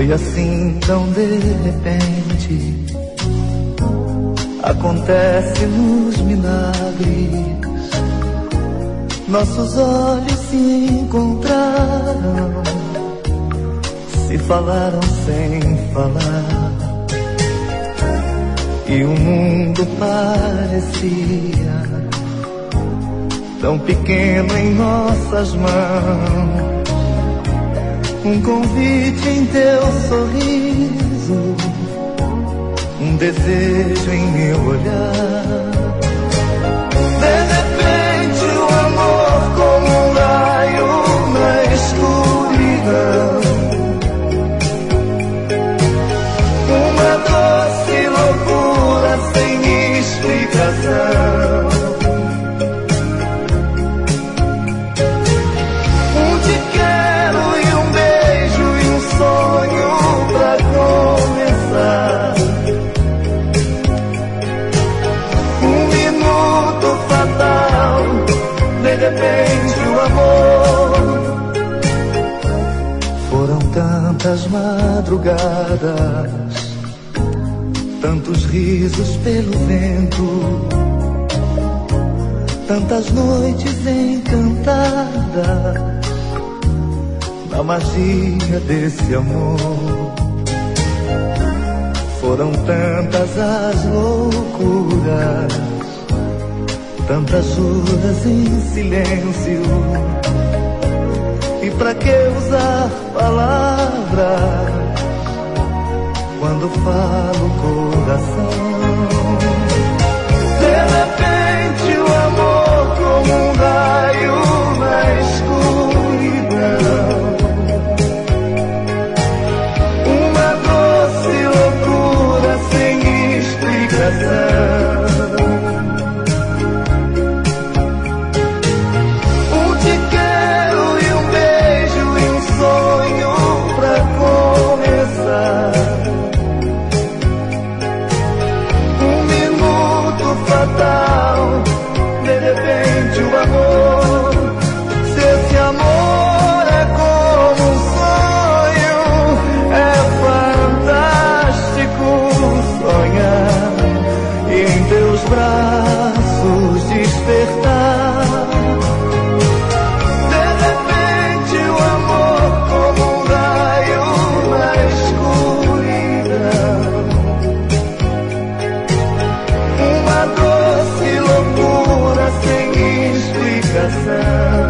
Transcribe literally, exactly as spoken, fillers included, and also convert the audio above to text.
Foi assim tão de repente, acontece nos milagres. Nossos olhos se encontraram, se falaram sem falar, e o mundo parecia tão pequeno em nossas mãos. Um convite em teu sorriso, um desejo em meu olhar. De repente o amor como um raio na escuridão, uma doce loucura sem explicação. Um te quero e um beijo e um sonho pra começar. Um minuto fatal, de repente o amor. Foram tantas madrugadas, tantos risos pelo vento, tantas noites encantadas na magia desse amor. Foram tantas as loucuras, tantas juras em silêncio, e pra que usar palavras quando falo coração? De repente o amor como um raio na escuridão, uma doce loucura sem explicação. Um te quero e um beijo e um sonho pra começar. Fatal, de repente o amor. Se esse amor é como um sonho, é fantástico sonhar e em teus braços despertar. De repente o amor como um raio na escuridão, uma doce loucura sem explicação.